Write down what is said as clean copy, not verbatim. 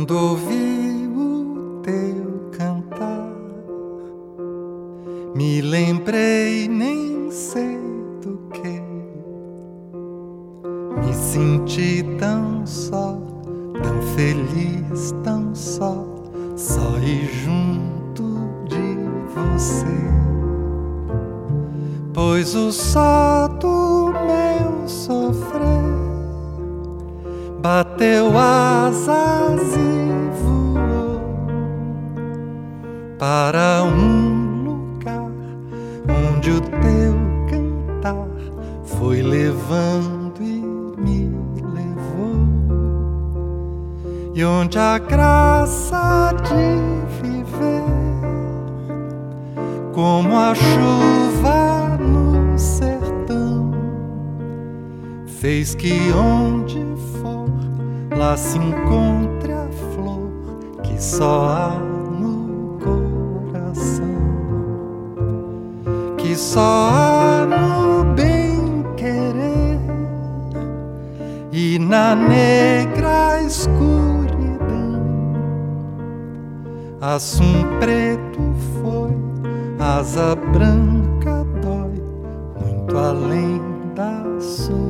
Quando ouvi o teu cantar, me lembrei, nem sei do que. Me senti tão só, tão feliz, tão só e junto de você. Pois o só do meu sofrer bateu asas e voou para um lugar onde o teu cantar foi levando e me levou, e onde a graça de viver, como a chuva no sertão, fez que onde for lá se encontre a flor que só há no coração, que só há no bem-querer e na negra escuridão. Assum preto foi, asa branca dói, muito além da sua.